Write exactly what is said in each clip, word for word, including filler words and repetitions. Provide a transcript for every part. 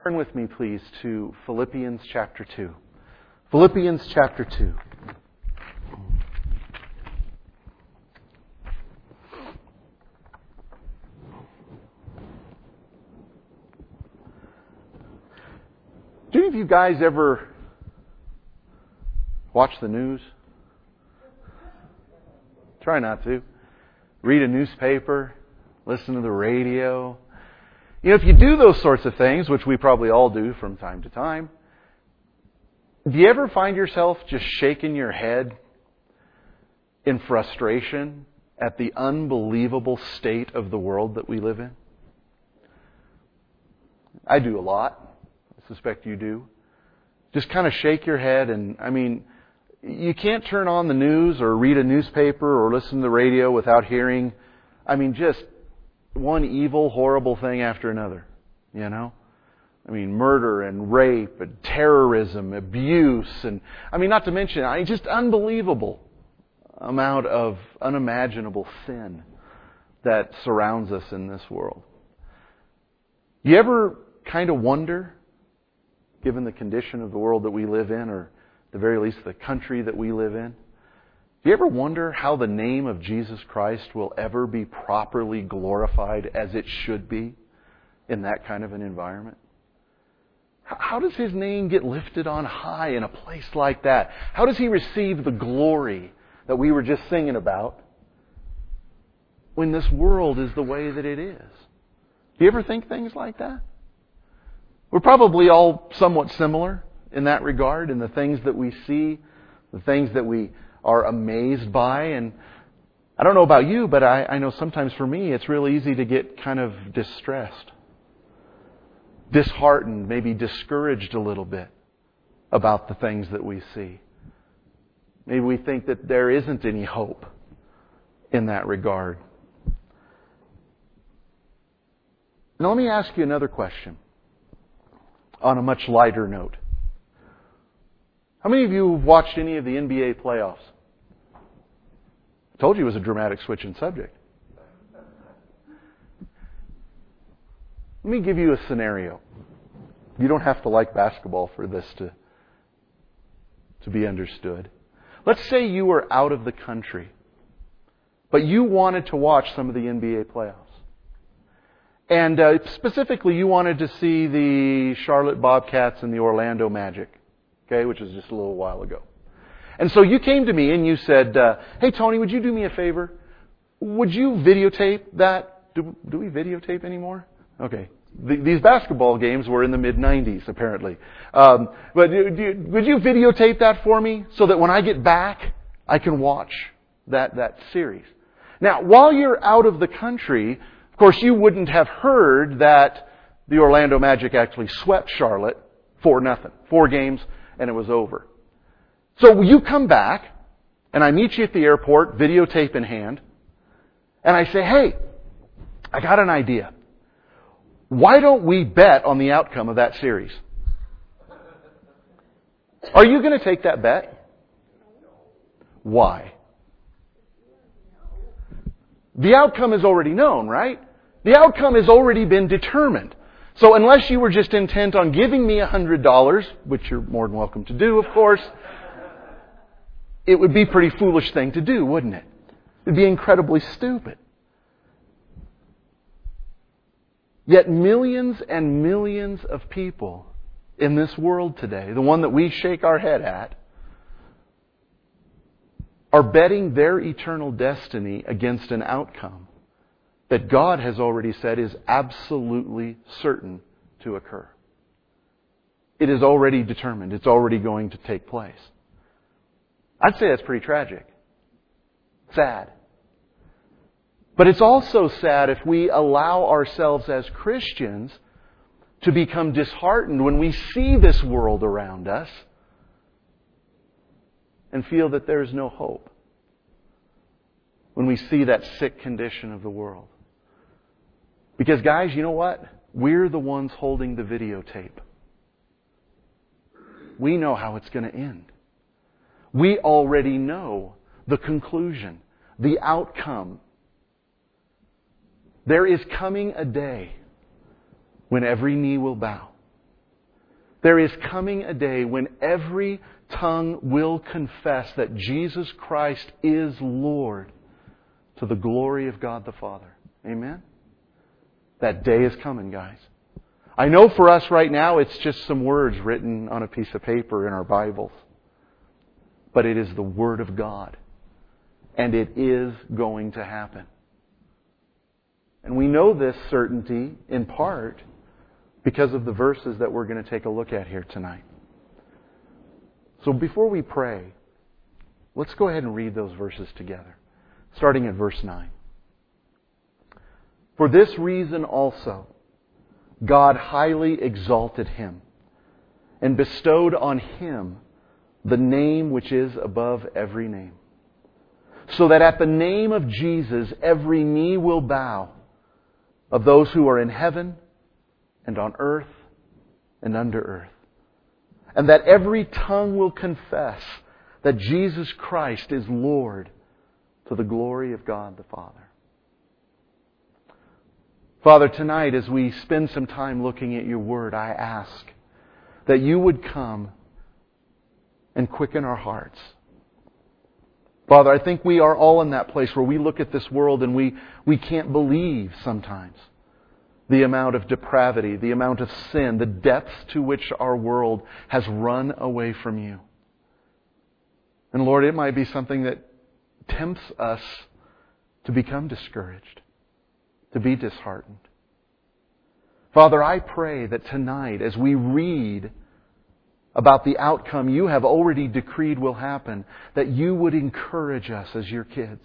Turn with me, please, to Philippians chapter two. Philippians chapter two. Do any of you guys ever watch the news? Try not to. Read a newspaper, listen to the radio. You know, if you do those sorts of things, which we probably all do from time to time, do you ever find yourself just shaking your head in frustration at the unbelievable state of the world that we live in? I do a lot. I suspect you do. Just kind of shake your head, and I mean, you can't turn on the news or read a newspaper or listen to the radio without hearing, I mean, just one evil, horrible thing after another, you know? I mean, murder and rape and terrorism, abuse, and I mean, not to mention, I mean, just unbelievable amount of unimaginable sin that surrounds us in this world. You ever kind of wonder, given the condition of the world that we live in, or at the very least the country that we live in, do you ever wonder how the name of Jesus Christ will ever be properly glorified as it should be in that kind of an environment? How does His name get lifted on high in a place like that? How does He receive the glory that we were just singing about when this world is the way that it is? Do you ever think things like that? We're probably all somewhat similar in that regard, in the things that we see, the things that we are amazed by. And I don't know about you, but I, I know sometimes for me it's really easy to get kind of distressed, disheartened, maybe discouraged a little bit about the things that we see. Maybe we think that there isn't any hope in that regard. Now let me ask you another question on a much lighter note. How many of you have watched any of the N B A playoffs? I told you it was a dramatic switch in subject. Let me give you a scenario. You don't have to like basketball for this to, to be understood. Let's say you were out of the country, but you wanted to watch some of the N B A playoffs. And uh, specifically, you wanted to see the Charlotte Bobcats and the Orlando Magic, okay, which was just a little while ago. And so you came to me and you said, uh, hey, Tony, would you do me a favor? Would you videotape that? Do, do we videotape anymore? Okay. The, these basketball games were in the mid nineties, apparently. Um, but do, do, would you videotape that for me so that when I get back, I can watch that, that series? Now, while you're out of the country, of course, you wouldn't have heard that the Orlando Magic actually swept Charlotte four nothing. Four games, and it was over. So you come back, and I meet you at the airport, videotape in hand, and I say, hey, I got an idea. Why don't we bet on the outcome of that series? Are you going to take that bet? Why? The outcome is already known, right? The outcome has already been determined. So unless you were just intent on giving me one hundred dollars, which you're more than welcome to do, of course, it would be a pretty foolish thing to do, wouldn't it? It would be incredibly stupid. Yet millions and millions of people in this world today, the one that we shake our head at, are betting their eternal destiny against an outcome that God has already said is absolutely certain to occur. It is already determined. It's already going to take place. I'd say that's pretty tragic. Sad. But it's also sad if we allow ourselves as Christians to become disheartened when we see this world around us and feel that there is no hope. When we see that sick condition of the world. Because guys, you know what? We're the ones holding the videotape. We know how it's going to end. We already know the conclusion, the outcome. There is coming a day when every knee will bow There is coming a day when every tongue will confess that Jesus Christ is Lord to the glory of God the Father. Amen? That day is coming, guys. I know for us right now it's just some words written on a piece of paper in our Bibles. But it is the Word of God. And it is going to happen. And we know this certainty in part because of the verses that we're going to take a look at here tonight. So before we pray, let's go ahead and read those verses together, starting at verse nine. For this reason also, God highly exalted Him and bestowed on Him the name which is above every name, so that at the name of Jesus every knee will bow, of those who are in heaven and on earth and under earth, and that every tongue will confess that Jesus Christ is Lord to the glory of God the Father. Father, tonight as we spend some time looking at Your Word, I ask that You would come and quicken our hearts. Father, I think we are all in that place where we look at this world and we, we can't believe sometimes the amount of depravity, the amount of sin, the depths to which our world has run away from You. And Lord, it might be something that tempts us to become discouraged, to be disheartened. Father, I pray that tonight as we read about the outcome You have already decreed will happen, that You would encourage us as Your kids.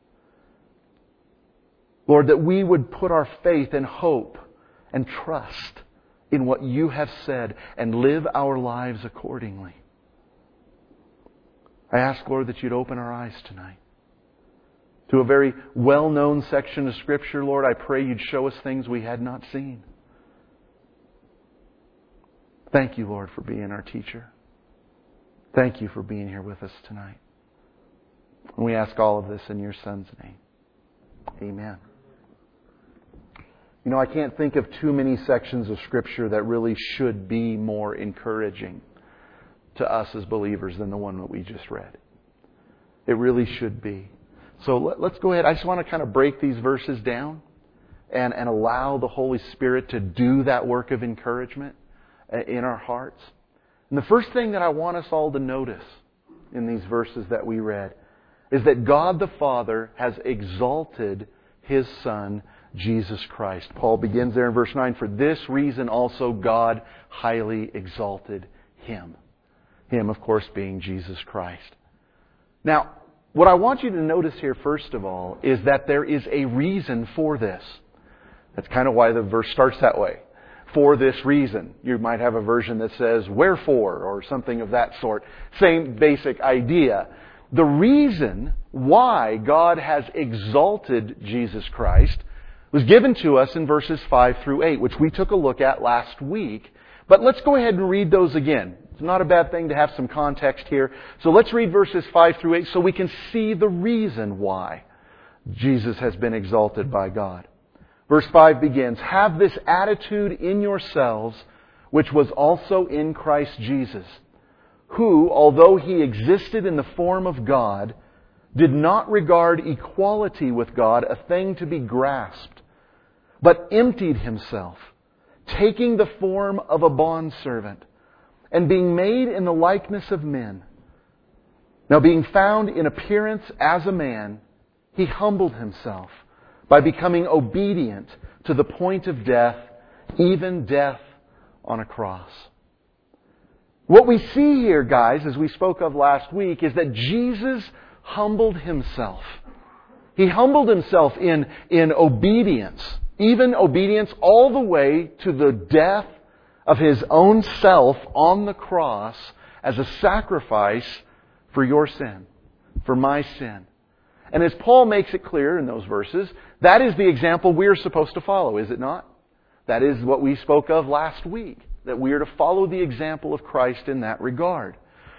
Lord, that we would put our faith and hope and trust in what You have said and live our lives accordingly. I ask, Lord, that You'd open our eyes tonight to a very well-known section of Scripture. Lord, I pray You'd show us things we had not seen. Thank You, Lord, for being our teacher. Thank You for being here with us tonight. And we ask all of this in Your Son's name. Amen. You know, I can't think of too many sections of Scripture that really should be more encouraging to us as believers than the one that we just read. It really should be. So let, let's go ahead. I just want to kind of break these verses down and, and allow the Holy Spirit to do that work of encouragement in our hearts. And the first thing that I want us all to notice in these verses that we read is that God the Father has exalted His Son, Jesus Christ. Paul begins there in verse nine, for this reason also God highly exalted Him. Him, of course, being Jesus Christ. Now, what I want you to notice here, first of all, is that there is a reason for this. That's kind of why the verse starts that way. For this reason. You might have a version that says, wherefore, or something of that sort. Same basic idea. The reason why God has exalted Jesus Christ was given to us in verses five through eight, which we took a look at last week. But let's go ahead and read those again. It's not a bad thing to have some context here. So let's read verses five through eight so we can see the reason why Jesus has been exalted by God. Verse five begins, have this attitude in yourselves, which was also in Christ Jesus, who, although He existed in the form of God, did not regard equality with God a thing to be grasped, but emptied Himself, taking the form of a bondservant, and being made in the likeness of men. Now being found in appearance as a man, He humbled Himself by becoming obedient to the point of death, even death on a cross. What we see here, guys, as we spoke of last week, is that Jesus humbled Himself. He humbled Himself in, in obedience, even obedience all the way to the death of His own self on the cross as a sacrifice for your sin, for my sin. And as Paul makes it clear in those verses, that is the example we are supposed to follow, is it not? That is what we spoke of last week, that we are to follow the example of Christ in that regard.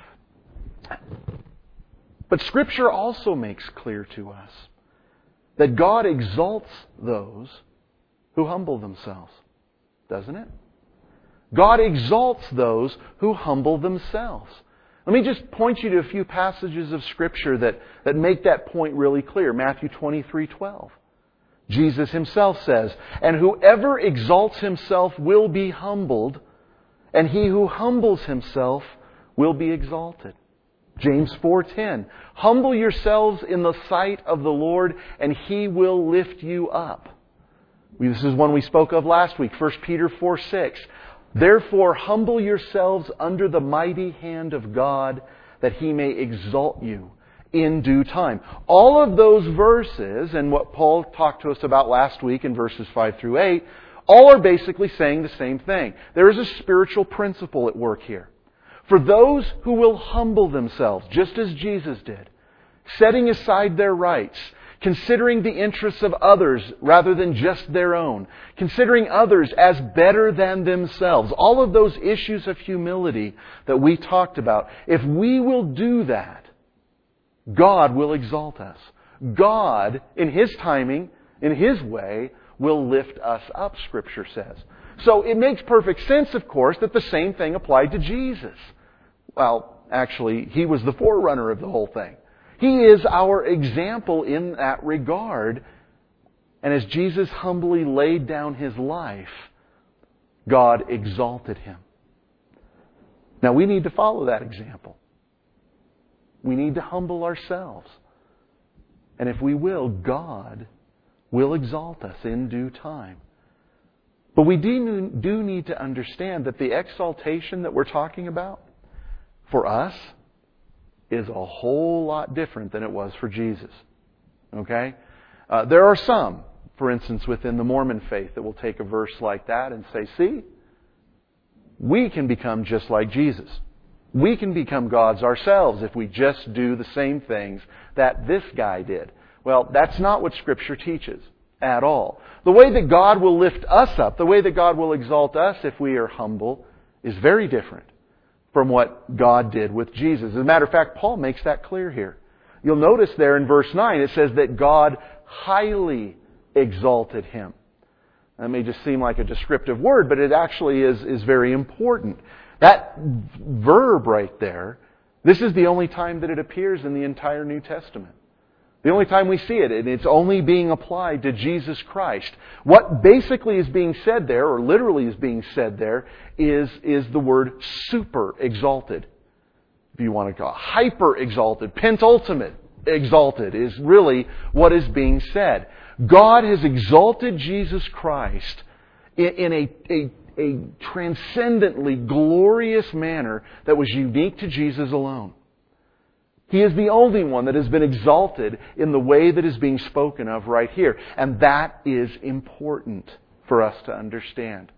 But Scripture also makes clear to us that God exalts those who humble themselves, doesn't it? God exalts those who humble themselves. Let me just point you to a few passages of Scripture that, that make that point really clear. Matthew twenty-three twelve. Jesus Himself says, "And whoever exalts himself will be humbled, and he who humbles himself will be exalted." James four ten. "Humble yourselves in the sight of the Lord, and He will lift you up." This is one we spoke of last week, First Peter four six. "Therefore humble yourselves under the mighty hand of God, that He may exalt you in due time." All of those verses, and what Paul talked to us about last week in verses five through eight, all are basically saying the same thing. There is a spiritual principle at work here. For those who will humble themselves, just as Jesus did, setting aside their rights, considering the interests of others rather than just their own, considering others as better than themselves, all of those issues of humility that we talked about, if we will do that, God will exalt us. God, in His timing, in His way, will lift us up, Scripture says. So it makes perfect sense, of course, that the same thing applied to Jesus. Well, actually, He was the forerunner of the whole thing. He is our example in that regard. And as Jesus humbly laid down His life, God exalted Him. Now we need to follow that example. We need to humble ourselves. And if we will, God will exalt us in due time. But we do, do need to understand that the exaltation that we're talking about, for us, is a whole lot different than it was for Jesus. Okay? Uh, there are some, for instance, within the Mormon faith that will take a verse like that and say, see, we can become just like Jesus. We can become gods ourselves if we just do the same things that this guy did. Well, that's not what Scripture teaches at all. The way that God will lift us up, the way that God will exalt us if we are humble, is very different from what God did with Jesus. As a matter of fact, Paul makes that clear here. You'll notice there in verse nine, it says that God highly exalted Him. That may just seem like a descriptive word, but it actually is, is very important. That verb right there, this is the only time that it appears in the entire New Testament. The only time we see it, and it's only being applied to Jesus Christ. What basically is being said there, or literally is being said there, is, is the word super exalted. If you want to call it hyper exalted, pentultimate exalted is really what is being said. God has exalted Jesus Christ in, in a, a, a transcendently glorious manner that was unique to Jesus alone. He is the only one that has been exalted in the way that is being spoken of right here. And that is important for us to understand.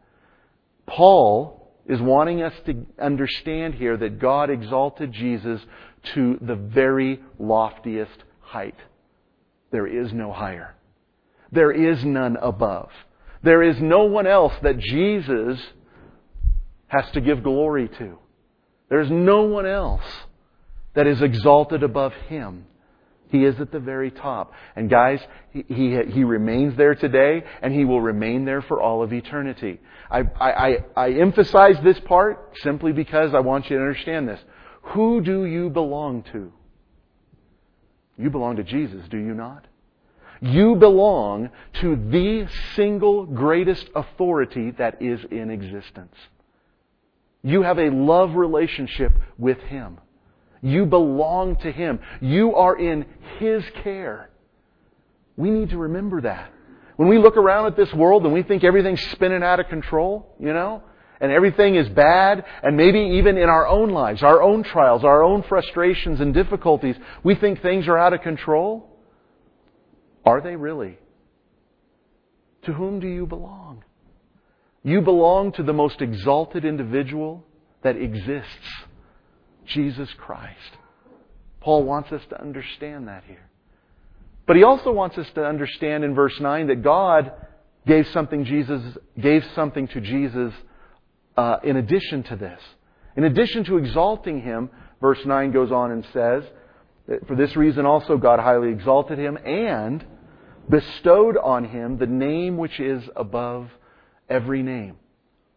Paul is wanting us to understand here that God exalted Jesus to the very loftiest height. There is no higher. There is none above. There is no one else that Jesus has to give glory to. There's no one else that is exalted above Him. He is at the very top. And guys, He, he, he remains there today, and He will remain there for all of eternity. I, I, I emphasize this part simply because I want you to understand this. Who do you belong to? You belong to Jesus, do you not? You belong to the single greatest authority that is in existence. You have a love relationship with Him. You belong to Him. You are in His care. We need to remember that. When we look around at this world and we think everything's spinning out of control, you know, and everything is bad, and maybe even in our own lives, our own trials, our own frustrations and difficulties, we think things are out of control. Are they really? To whom do you belong? You belong to the most exalted individual that exists. Jesus Christ. Paul wants us to understand that here. But he also wants us to understand in verse nine that God gave something Jesus gave something to Jesus uh, in addition to this. In addition to exalting Him, verse nine goes on and says, that for this reason also God highly exalted Him and bestowed on Him the name which is above every name.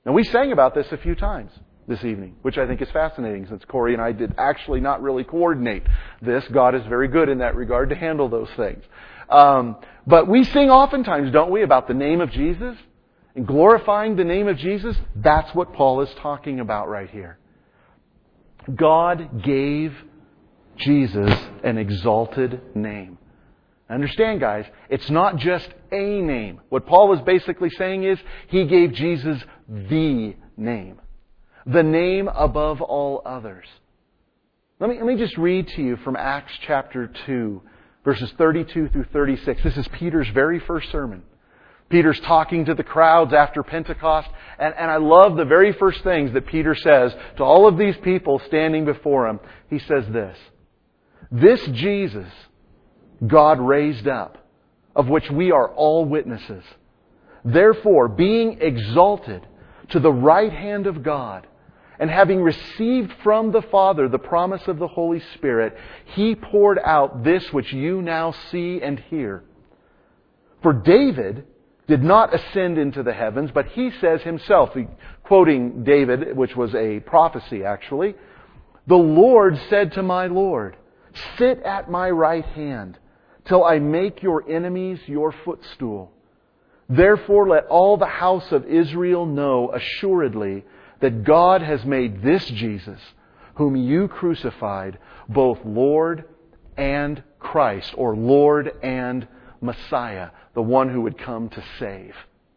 Now, we sang about this a few times this evening, which I think is fascinating, since Corey and I did actually not really coordinate this. God is very good in that regard to handle those things. Um, but we sing oftentimes, don't we, about the name of Jesus and glorifying the name of Jesus? That's what Paul is talking about right here. God gave Jesus an exalted name. Understand, guys, it's not just a name. What Paul is basically saying is He gave Jesus the name. The name above all others. Let me, let me just read to you from Acts chapter two, verses thirty-two through thirty-six. This is Peter's very first sermon. Peter's talking to the crowds after Pentecost, and, and I love the very first things that Peter says to all of these people standing before him. He says this: "This Jesus God raised up, of which we are all witnesses. Therefore, being exalted to the right hand of God, and having received from the Father the promise of the Holy Spirit, He poured out this which you now see and hear. For David did not ascend into the heavens, but he says himself," quoting David, which was a prophecy actually, "The Lord said to my Lord, 'Sit at my right hand, till I make your enemies your footstool.' Therefore let all the house of Israel know assuredly that God has made this Jesus, whom you crucified, both Lord and Christ," or Lord and Messiah, the one who would come to save.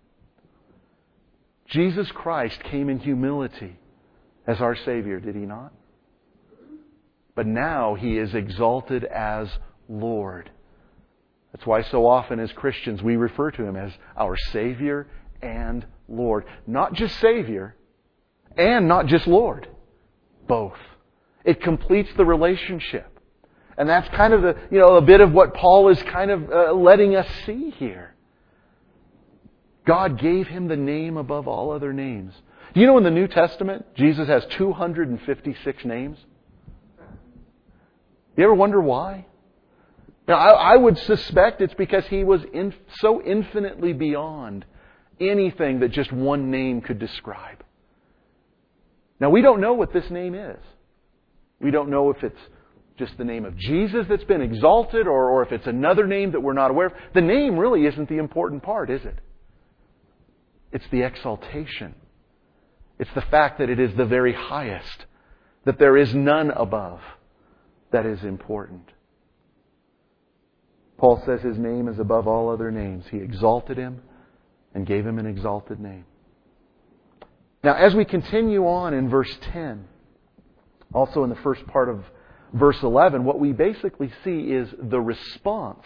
Jesus Christ came in humility as our Savior, did He not? But now He is exalted as Lord. That's why so often as Christians we refer to Him as our Savior and Lord. Not just Savior, and not just Lord. Both. It completes the relationship. And that's kind of the, you know, a bit of what Paul is kind of uh, letting us see here. God gave Him the name above all other names. Do you know in the New Testament, Jesus has two hundred fifty-six names? You ever wonder why? Now, I, I would suspect it's because He was in, so infinitely beyond anything that just one name could describe. Now, we don't know what this name is. We don't know if it's just the name of Jesus that's been exalted, or, or if it's another name that we're not aware of. The name really isn't the important part, is it? It's the exaltation. It's the fact that it is the very highest, that there is none above, that is important. Paul says His name is above all other names. He exalted Him and gave Him an exalted name. Now, as we continue on in verse ten, also in the first part of verse eleven, what we basically see is the response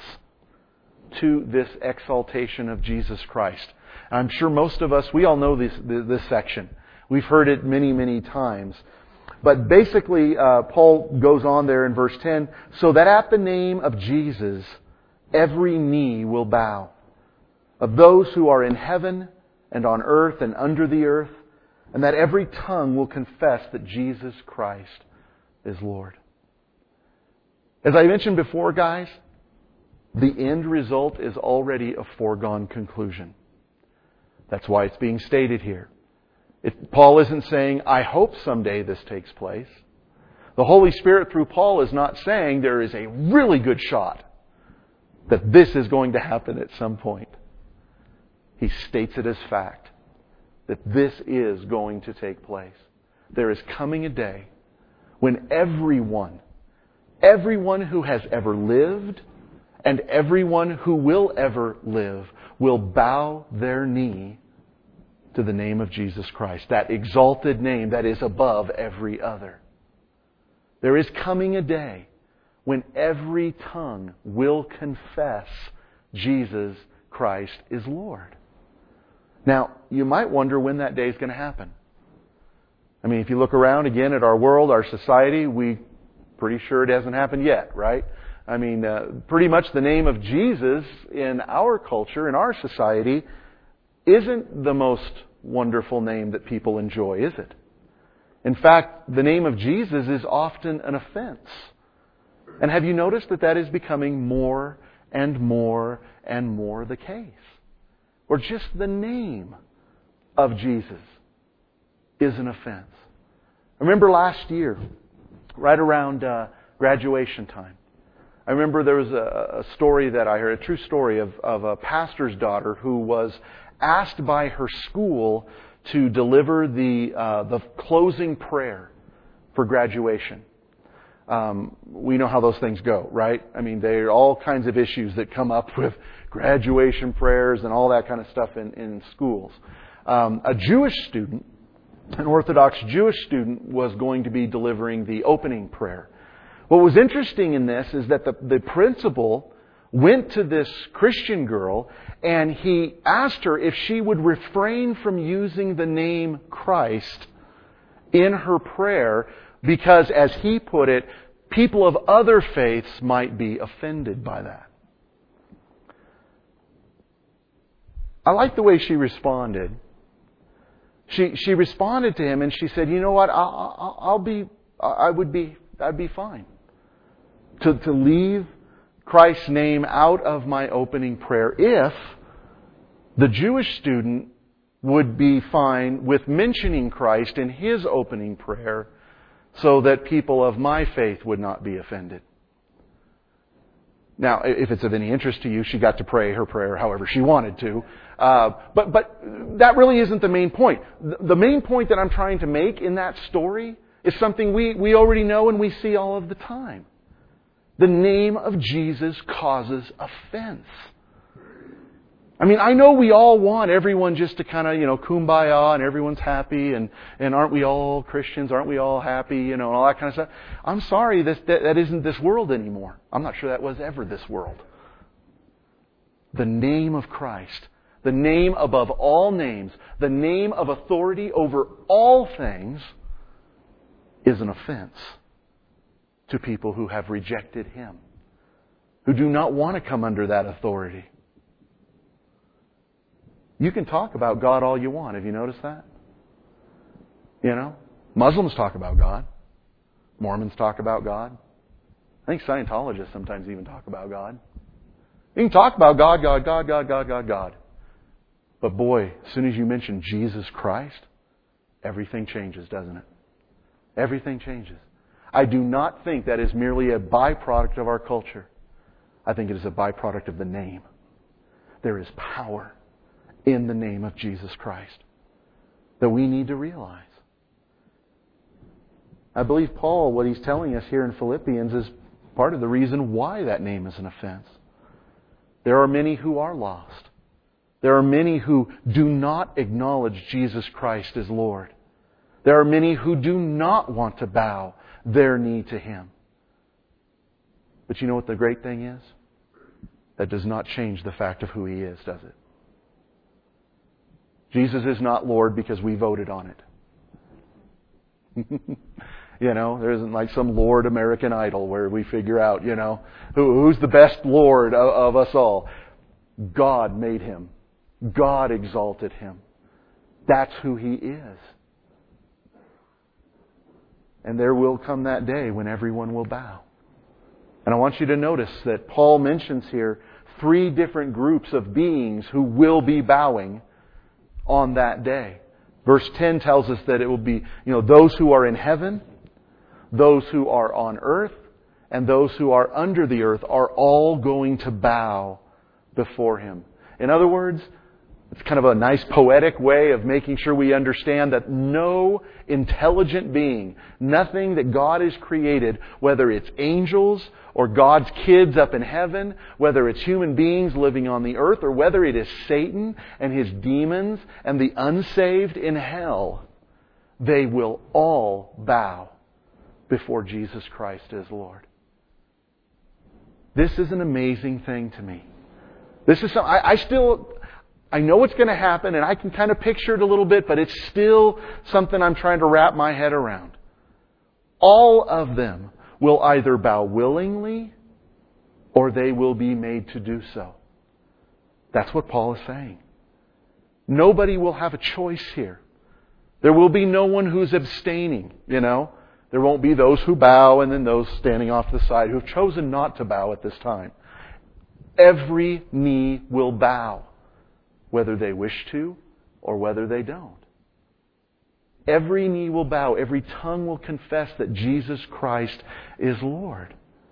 to this exaltation of Jesus Christ. And I'm sure most of us, we all know this, this section. We've heard it many, many times. But basically, uh, Paul goes on there in verse ten, "So that at the name of Jesus, every knee will bow, of those who are in heaven and on earth and under the earth, and that every tongue will confess that Jesus Christ is Lord." As I mentioned before, guys, the end result is already a foregone conclusion. That's why it's being stated here. It, Paul isn't saying, "I hope someday this takes place." The Holy Spirit through Paul is not saying there is a really good shot that this is going to happen at some point. He states it as fact that this is going to take place. There is coming a day when everyone, everyone who has ever lived and everyone who will ever live will bow their knee to the name of Jesus Christ, that exalted name that is above every other. There is coming a day when every tongue will confess Jesus Christ is Lord. Now, you might wonder when that day is going to happen. I mean, if you look around again at our world, our society, we pretty sure it hasn't happened yet, right? I mean, uh, pretty much the name of Jesus in our culture, in our society, isn't the most wonderful name that people enjoy, is it? In fact, the name of Jesus is often an offense. And have you noticed that that is becoming more and more and more the case? Or just the name of Jesus is an offense. I remember last year, right around uh, graduation time, I remember there was a, a story that I heard, a true story of, of a pastor's daughter who was asked by her school to deliver the uh, the closing prayer for graduation. Um, we know how those things go, right? I mean, there are all kinds of issues that come up with graduation prayers and all that kind of stuff in, in schools. Um, a Jewish student, an Orthodox Jewish student, was going to be delivering the opening prayer. What was interesting in this is that the, the principal went to this Christian girl and he asked her if she would refrain from using the name Christ in her prayer because, as he put it, people of other faiths might be offended by that. I like the way she responded. She she responded to him and she said, "You know what? I'll, I'll, I'll be. I would be. I'd be fine to to leave Christ's name out of my opening prayer if the Jewish student would be fine with mentioning Christ in his opening prayer, so that people of my faith would not be offended." Now, if it's of any interest to you, she got to pray her prayer however she wanted to. Uh, but but that really isn't the main point. The main point that I'm trying to make in that story is something we, we already know and we see all of the time. The name of Jesus causes offense. I mean, I know we all want everyone just to kind of, you know, kumbaya and everyone's happy and, and aren't we all Christians? Aren't we all happy? You know, and all that kind of stuff. I'm sorry, this, that, that isn't this world anymore. I'm not sure that was ever this world. The name of Christ, the name above all names, the name of authority over all things is an offense to people who have rejected Him, who do not want to come under that authority. You can talk about God all you want. Have you noticed that? You know, Muslims talk about God. Mormons talk about God. I think Scientologists sometimes even talk about God. You can talk about God, God, God, God, God, God, God. But boy, as soon as you mention Jesus Christ, everything changes, doesn't it? Everything changes. I do not think that is merely a byproduct of our culture. I think it is a byproduct of the name. There is power in the name of Jesus Christ that we need to realize. I believe Paul, what he's telling us here in Philippians, is part of the reason why that name is an offense. There are many who are lost. There are many who do not acknowledge Jesus Christ as Lord. There are many who do not want to bow their knee to Him. But you know what the great thing is? That does not change the fact of who He is, does it? Jesus is not Lord because we voted on it. You know, there isn't like some Lord American Idol where we figure out, you know, who, who's the best Lord of, of us all. God made Him. God exalted Him. That's who He is. And there will come that day when everyone will bow. And I want you to notice that Paul mentions here three different groups of beings who will be bowing on that day. Verse ten tells us that it will be, you know, those who are in heaven, those who are on earth, and those who are under the earth are all going to bow before Him. In other words, it's kind of a nice poetic way of making sure we understand that no intelligent being, nothing that God has created, whether it's angels or God's kids up in heaven, whether it's human beings living on the earth, or whether it is Satan and his demons and the unsaved in hell, they will all bow before Jesus Christ as Lord. This is an amazing thing to me. This is some, I, I still... I know it's going to happen, and I can kind of picture it a little bit, but it's still something I'm trying to wrap my head around. All of them will either bow willingly, or they will be made to do so. That's what Paul is saying. Nobody will have a choice here. There will be no one who's abstaining, you know. There won't be those who bow and then those standing off to the side who have chosen not to bow at this time. Every knee will bow, whether they wish to or whether they don't. Every knee will bow, every tongue will confess that Jesus Christ is Lord.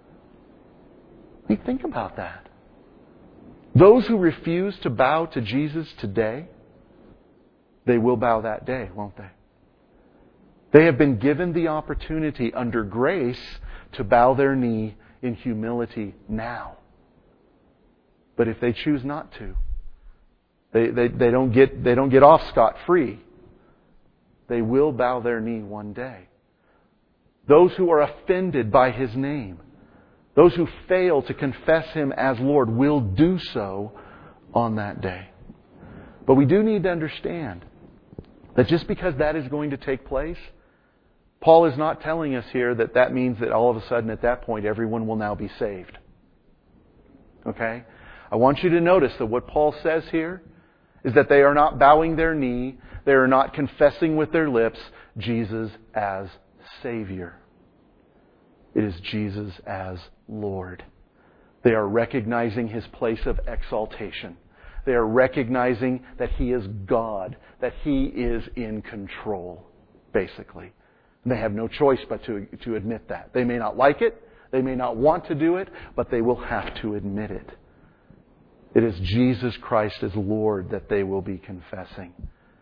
I mean, think about that. Those who refuse to bow to Jesus today, they will bow that day, won't they? They have been given the opportunity under grace to bow their knee in humility now. But if they choose not to, they, they, they don't get, they don't get off scot-free. They will bow their knee one day. Those who are offended by His name, those who fail to confess Him as Lord, will do so on that day. But we do need to understand that just because that is going to take place, Paul is not telling us here that that means that all of a sudden at that point everyone will now be saved. Okay? I want you to notice that what Paul says here is that they are not bowing their knee, they are not confessing with their lips Jesus as Savior. It is Jesus as Lord. They are recognizing His place of exaltation. They are recognizing that He is God, that He is in control, basically. And they have no choice but to, to admit that. They may not like it, they may not want to do it, but they will have to admit it. It is Jesus Christ as Lord that they will be confessing.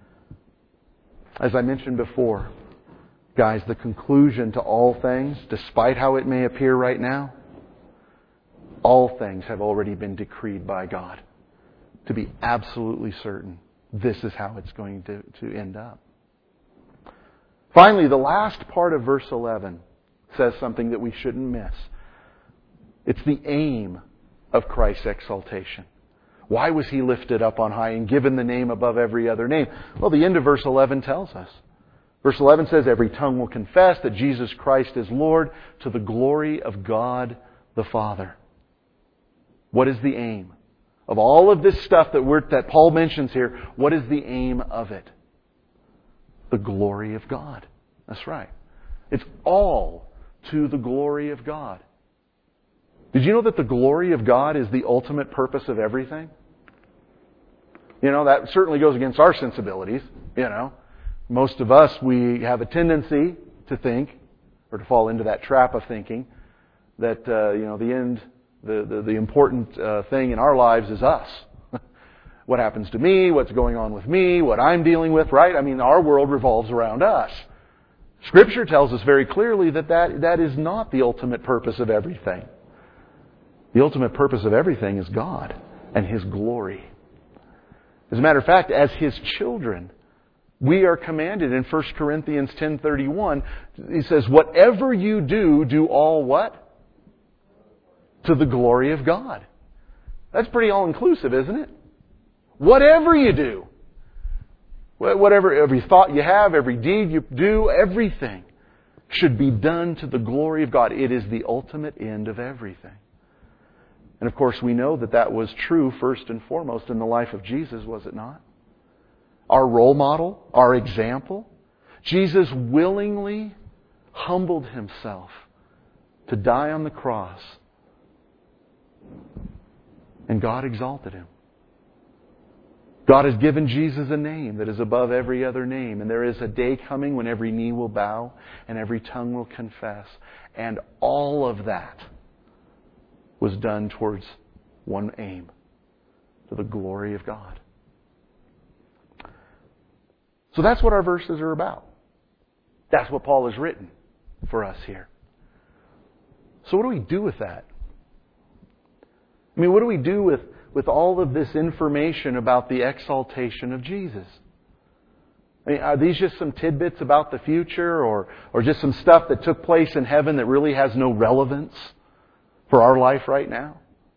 As I mentioned before, guys, the conclusion to all things, despite how it may appear right now, all things have already been decreed by God. To be absolutely certain, this is how it's going to, to end up. Finally, the last part of verse eleven says something that we shouldn't miss. It's the aim of Christ's exaltation. Why was He lifted up on high and given the name above every other name? Well, the end of verse eleven tells us. Verse eleven says, every tongue will confess that Jesus Christ is Lord to the glory of God the Father. What is the aim? Of all of this stuff that we're, that Paul mentions here, what is the aim of it? The glory of God. That's right. It's all to the glory of God. Did you know that the glory of God is the ultimate purpose of everything? You know, that certainly goes against our sensibilities, you know. Most of us, we have a tendency to think, or to fall into that trap of thinking, that, uh, you know, the end, the, the, the important uh, thing in our lives is us. What happens to me, what's going on with me, what I'm dealing with, right? I mean, our world revolves around us. Scripture tells us very clearly that that, that is not the ultimate purpose of everything. The ultimate purpose of everything is God and His glory. As a matter of fact, as His children, we are commanded in First Corinthians ten thirty-one, he says, whatever you do, do all what? To the glory of God. That's pretty all-inclusive, isn't it? Whatever you do, whatever, every thought you have, every deed you do, everything should be done to the glory of God. It is the ultimate end of everything. And of course, we know that that was true first and foremost in the life of Jesus, was it not? Our role model, our example. Jesus willingly humbled Himself to die on the cross. And God exalted Him. God has given Jesus a name that is above every other name. And there is a day coming when every knee will bow and every tongue will confess. And all of that was done towards one aim, to the glory of God. So that's what our verses are about. That's what Paul has written for us here. So what do we do with that? I mean, what do we do with, with all of this information about the exaltation of Jesus? I mean, are these just some tidbits about the future, or, or just some stuff that took place in heaven that really has no relevance for our life right now?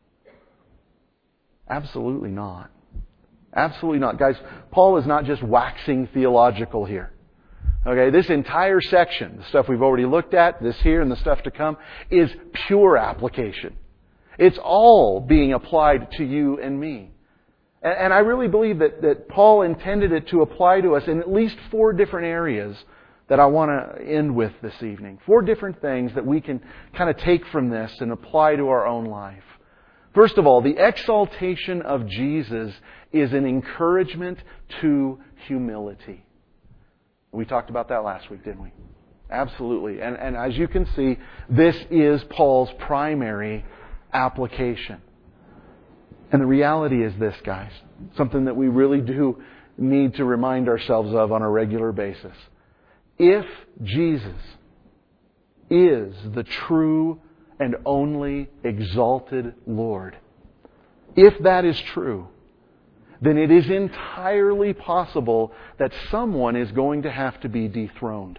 Absolutely not. Absolutely not. Guys, Paul is not just waxing theological here. Okay, this entire section, the stuff we've already looked at, this here and the stuff to come, is pure application. It's all being applied to you and me. And, and I really believe that, that Paul intended it to apply to us in at least four different areas that I want to end with this evening. Four different things that we can kind of take from this and apply to our own life. First of all, the exaltation of Jesus is an encouragement to humility. We talked about that last week, didn't we? Absolutely. And, and as you can see, this is Paul's primary application. And the reality is this, guys. Something that we really do need to remind ourselves of on a regular basis. If Jesus is the true and only exalted Lord, if that is true, then it is entirely possible that someone is going to have to be dethroned.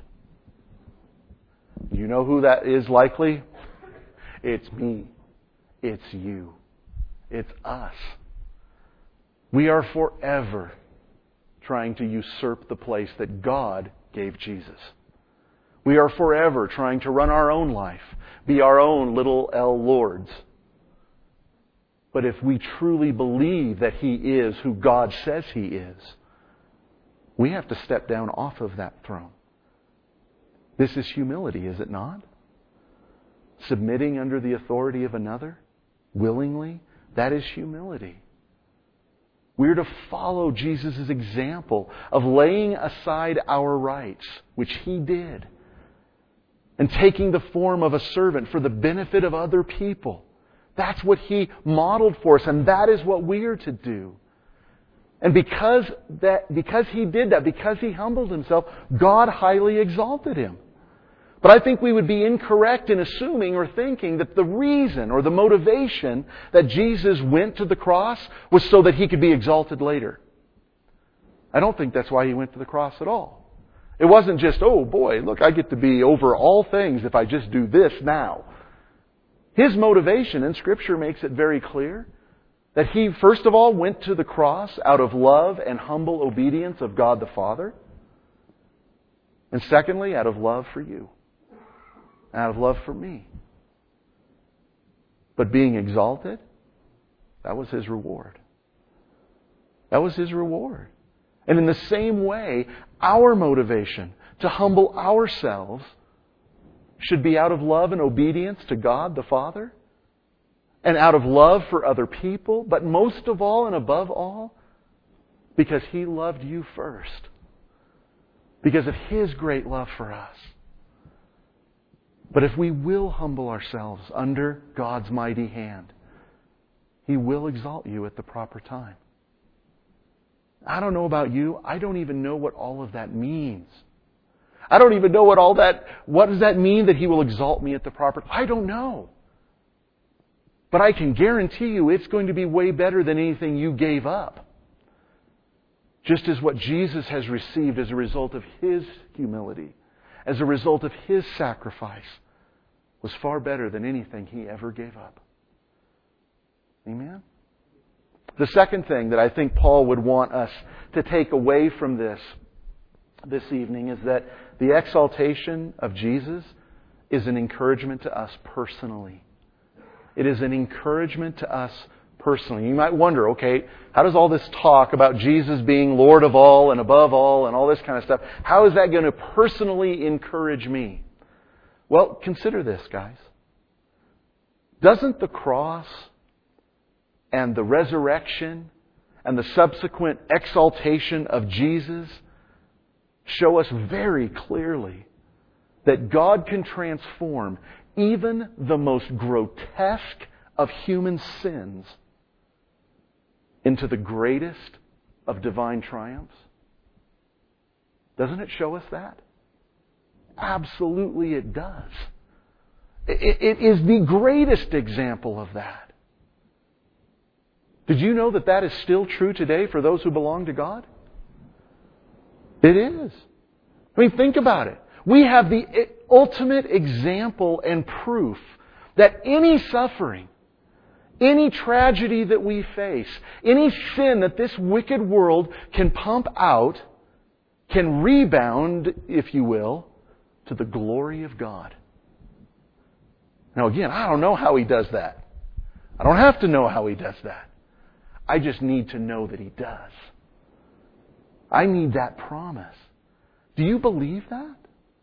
You know who that is likely? It's me. It's you. It's us. We are forever trying to usurp the place that God gave Jesus. We are forever trying to run our own life, be our own little L lords. But if we truly believe that He is who God says He is, we have to step down off of that throne. This is humility, is it not? Submitting under the authority of another, willingly, that is humility. We're to follow Jesus' example of laying aside our rights, which He did, and taking the form of a servant for the benefit of other people. That's what He modeled for us, and that is what we are to do. And because that, because He did that, because He humbled Himself, God highly exalted Him. But I think we would be incorrect in assuming or thinking that the reason or the motivation that Jesus went to the cross was so that He could be exalted later. I don't think that's why He went to the cross at all. It wasn't just, oh boy, look, I get to be over all things if I just do this now. His motivation, and Scripture makes it very clear, that He first of all went to the cross out of love and humble obedience of God the Father. And secondly, out of love for you. Out of love for me. But being exalted, that was His reward. That was His reward. And in the same way, our motivation to humble ourselves should be out of love and obedience to God the Father, and out of love for other people, but most of all and above all, because He loved you first. Because of His great love for us. But if we will humble ourselves under God's mighty hand, He will exalt you at the proper time. I don't know about you. I don't even know what all of that means. I don't even know what all that, what does that mean that He will exalt me at the proper time? I don't know. But I can guarantee you it's going to be way better than anything you gave up. Just as what Jesus has received as a result of His humility, as a result of His sacrifice, was far better than anything He ever gave up. Amen? The second thing that I think Paul would want us to take away from this this evening is that the exaltation of Jesus is an encouragement to us personally. It is an encouragement to us personally. You might wonder, okay, how does all this talk about Jesus being Lord of all and above all and all this kind of stuff, how is that going to personally encourage me? Well, consider this, guys. Doesn't the cross and the resurrection and the subsequent exaltation of Jesus show us very clearly that God can transform even the most grotesque of human sins into the greatest of divine triumphs? Doesn't it show us that? Absolutely it does. It, it is the greatest example of that. Did you know that that is still true today for those who belong to God? It is. I mean, think about it. We have the ultimate example and proof that any suffering, any tragedy that we face, any sin that this wicked world can pump out, can rebound, if you will, to the glory of God. Now again, I don't know how He does that. I don't have to know how He does that. I just need to know that He does. I need that promise. Do you believe that?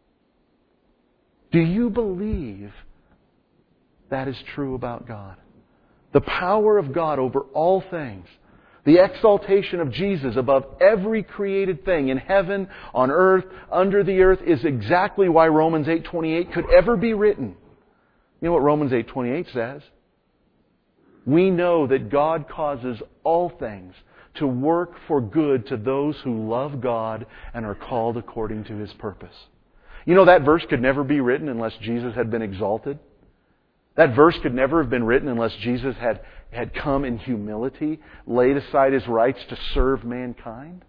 Do you believe that is true about God? The power of God over all things. The exaltation of Jesus above every created thing in heaven, on earth, under the earth is exactly why Romans eight twenty-eight could ever be written. You know what Romans eight twenty-eight says? We know that God causes all things to work for good to those who love God and are called according to His purpose. You know that verse could never be written unless Jesus had been exalted. That verse could never have been written unless Jesus had, had come in humility, laid aside His rights to serve mankind.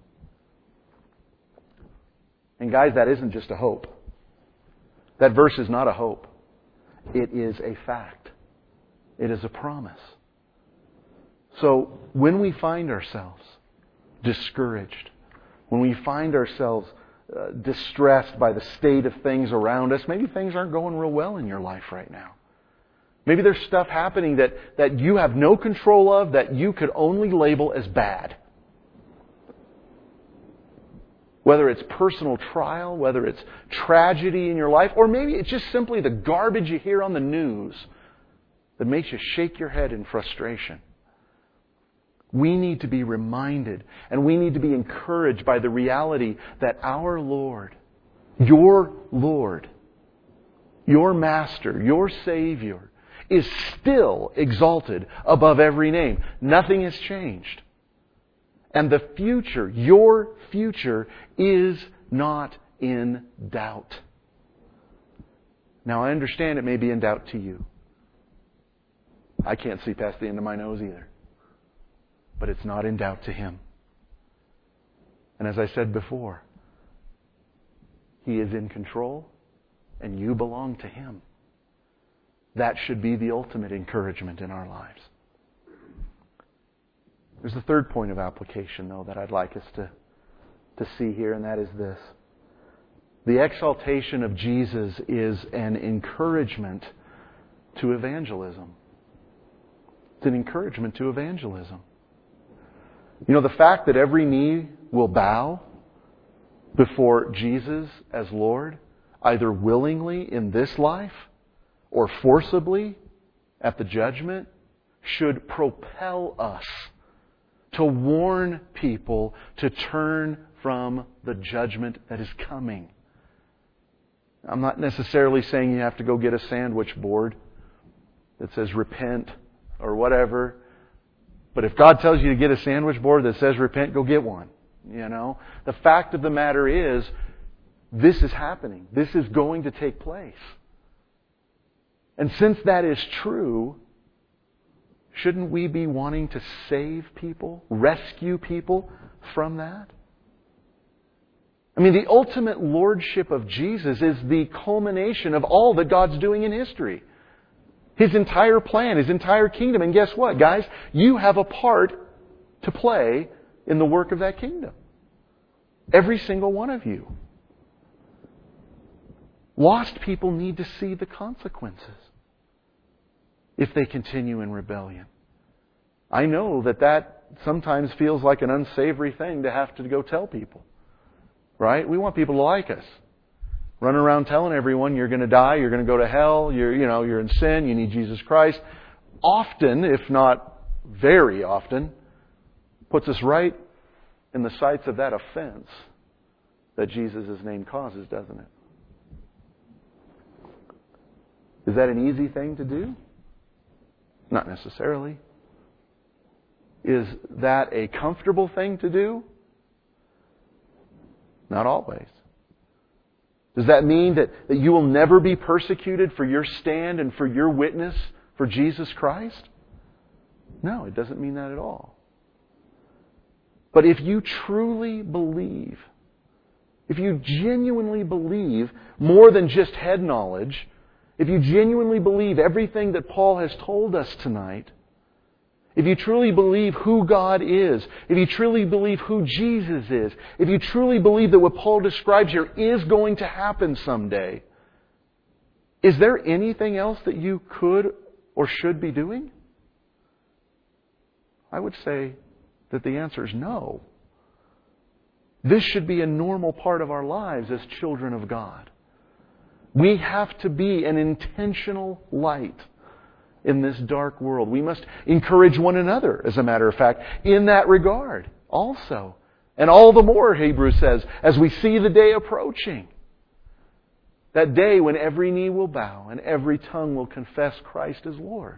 And guys, that isn't just a hope. That verse is not a hope. It is a fact. It is a promise. So when we find ourselves discouraged, when we find ourselves uh, distressed by the state of things around us, maybe things aren't going real well in your life right now. Maybe there's stuff happening that, that you have no control of, that you could only label as bad. Whether it's personal trial, whether it's tragedy in your life, or maybe it's just simply the garbage you hear on the news that makes you shake your head in frustration. We need to be reminded and we need to be encouraged by the reality that our Lord, your Lord, your Master, your Savior, is still exalted above every name. Nothing has changed. And the future, your future, is not in doubt. Now, I understand it may be in doubt to you. I can't see past the end of my nose either. But it's not in doubt to Him. And as I said before, He is in control and you belong to Him. That should be the ultimate encouragement in our lives. There's a third point of application, though, that I'd like us to, to see here, and that is this. The exaltation of Jesus is an encouragement to evangelism. It's an encouragement to evangelism. You know, the fact that every knee will bow before Jesus as Lord, either willingly in this life or forcibly at the judgment, should propel us to warn people to turn from the judgment that is coming. I'm not necessarily saying you have to go get a sandwich board that says repent or whatever. But if God tells you to get a sandwich board that says repent, go get one. You know, the fact of the matter is, this is happening. This is going to take place. And since that is true, shouldn't we be wanting to save people, rescue people from that? I mean, the ultimate lordship of Jesus is the culmination of all that God's doing in history. His entire plan, His entire kingdom. And guess what, guys? You have a part to play in the work of that kingdom. Every single one of you. Lost people need to see the consequences if they continue in rebellion. I know that that sometimes feels like an unsavory thing to have to go tell people. Right? We want people to like us. Running around telling everyone you're going to die, you're going to go to hell, you're, you know, you're in sin, you need Jesus Christ. Often, if not very often, puts us right in the sights of that offense that Jesus' name causes, doesn't it? Is that an easy thing to do? Not necessarily. Is that a comfortable thing to do? Not always. Does that mean that, that you will never be persecuted for your stand and for your witness for Jesus Christ? No, it doesn't mean that at all. But if you truly believe, if you genuinely believe more than just head knowledge, if you genuinely believe everything that Paul has told us tonight, if you truly believe who God is, if you truly believe who Jesus is, if you truly believe that what Paul describes here is going to happen someday, is there anything else that you could or should be doing? I would say that the answer is no. This should be a normal part of our lives as children of God. We have to be an intentional light in this dark world. We must encourage one another, as a matter of fact, in that regard also. And all the more, Hebrews says, as we see the day approaching. That day when every knee will bow and every tongue will confess Christ as Lord.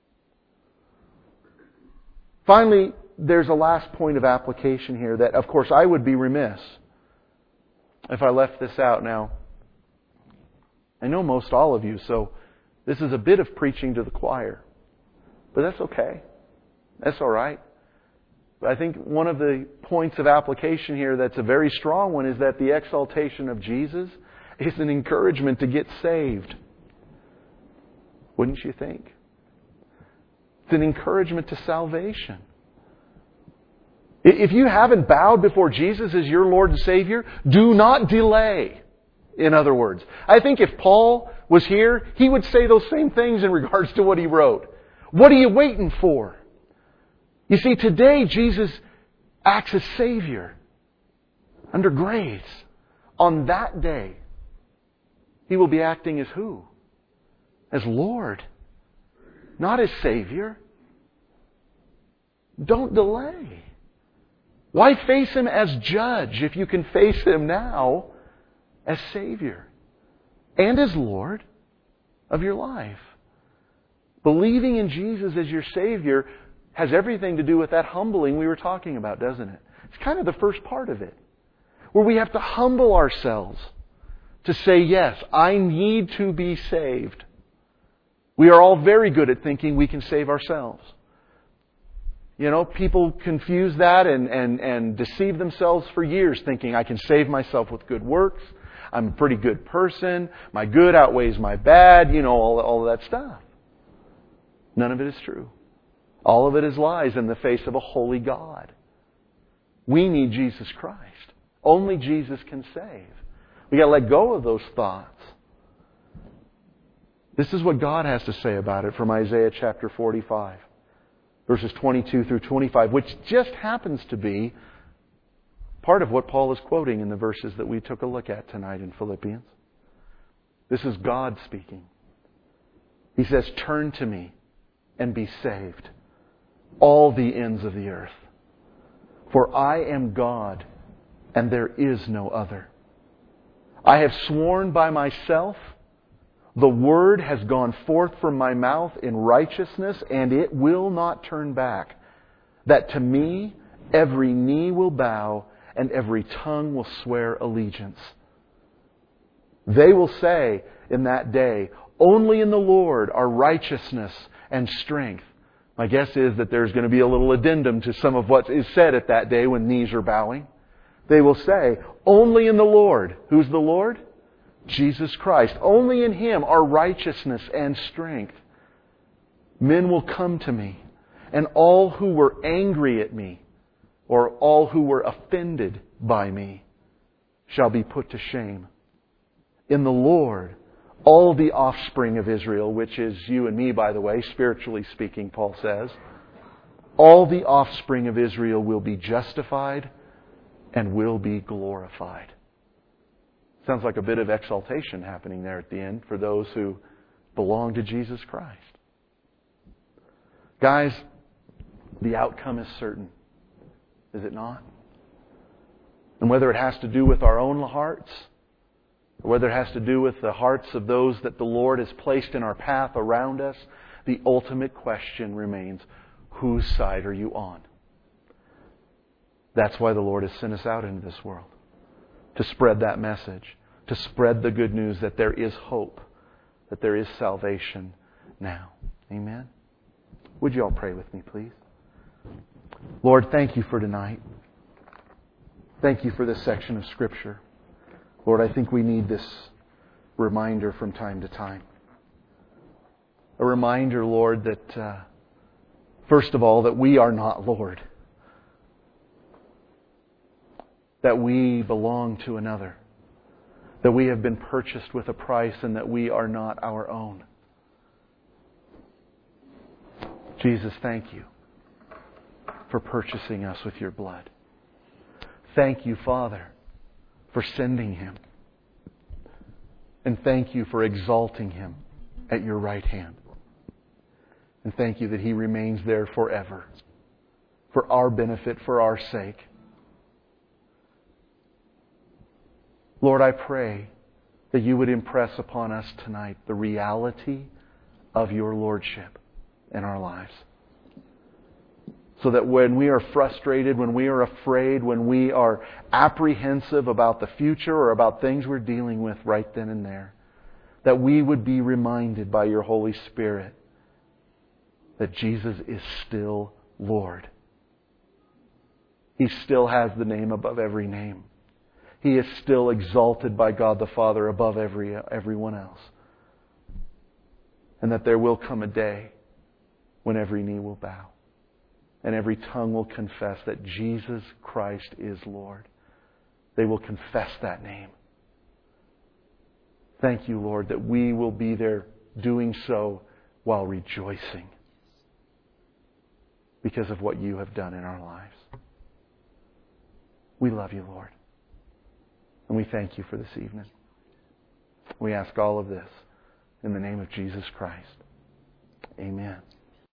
Finally, there's a last point of application here that, of course, I would be remiss if I left this out. Now, I know most all of you, so this is a bit of preaching to the choir. But that's okay. That's all right. But I think one of the points of application here that's a very strong one is that the exaltation of Jesus is an encouragement to get saved. Wouldn't you think? It's an encouragement to salvation. If you haven't bowed before Jesus as your Lord and Savior, do not delay. In other words, I think if Paul was here, he would say those same things in regards to what he wrote. What are you waiting for? You see, today Jesus acts as Savior under grace. On that day, He will be acting as who? As Lord, not as Savior. Don't delay. Why face Him as Judge if you can face Him now as Savior and as Lord of your life? Believing in Jesus as your Savior has everything to do with that humbling we were talking about, doesn't it? It's kind of the first part of it, where we have to humble ourselves to say, yes, I need to be saved. We are all very good at thinking we can save ourselves. You know, people confuse that and, and, and deceive themselves for years thinking I can save myself with good works. I'm a pretty good person. My good outweighs my bad. You know, all, all of that stuff. None of it is true. All of it is lies in the face of a holy God. We need Jesus Christ. Only Jesus can save. We got to let go of those thoughts. This is what God has to say about it from Isaiah chapter forty-five. Verses twenty-two through twenty-five, which just happens to be part of what Paul is quoting in the verses that we took a look at tonight in Philippians. This is God speaking. He says, "Turn to me and be saved, all the ends of the earth. For I am God, and there is no other. I have sworn by myself, the word has gone forth from my mouth in righteousness, and it will not turn back. That to me every knee will bow, and every tongue will swear allegiance. They will say in that day, only in the Lord are righteousness and strength." My guess is that there's going to be a little addendum to some of what is said at that day when knees are bowing. They will say, only in the Lord. Who's the Lord? Jesus Christ. Only in Him are righteousness and strength. Men will come to me, and all who were angry at me, or all who were offended by me, shall be put to shame. In the Lord, all the offspring of Israel, which is you and me, by the way, spiritually speaking, Paul says, all the offspring of Israel will be justified and will be glorified. Sounds like a bit of exaltation happening there at the end for those who belong to Jesus Christ. Guys, the outcome is certain, is it not? And whether it has to do with our own hearts, or whether it has to do with the hearts of those that the Lord has placed in our path around us, the ultimate question remains, whose side are you on? That's why the Lord has sent us out into this world. To spread that message. To spread the good news that there is hope. That there is salvation now. Amen? Would you all pray with me, please? Lord, thank You for tonight. Thank You for this section of Scripture. Lord, I think we need this reminder from time to time. A reminder, Lord, that uh, first of all, that we are not Lord. That we belong to another. That we have been purchased with a price and that we are not our own. Jesus, thank You for purchasing us with Your blood. Thank You, Father, for sending Him. And thank You for exalting Him at Your right hand. And thank you that He remains there forever, for our benefit, for our sake. Lord, I pray that You would impress upon us tonight the reality of Your Lordship in our lives. So that when we are frustrated, when we are afraid, when we are apprehensive about the future or about things we're dealing with right then and there, that we would be reminded by Your Holy Spirit that Jesus is still Lord. He still has the name above every name. He is still exalted by God the Father above every everyone else. And that there will come a day when every knee will bow and every tongue will confess that Jesus Christ is Lord. They will confess that name. Thank You, Lord, that we will be there doing so while rejoicing because of what You have done in our lives. We love You, Lord. And we thank You for this evening. We ask all of this in the name of Jesus Christ. Amen.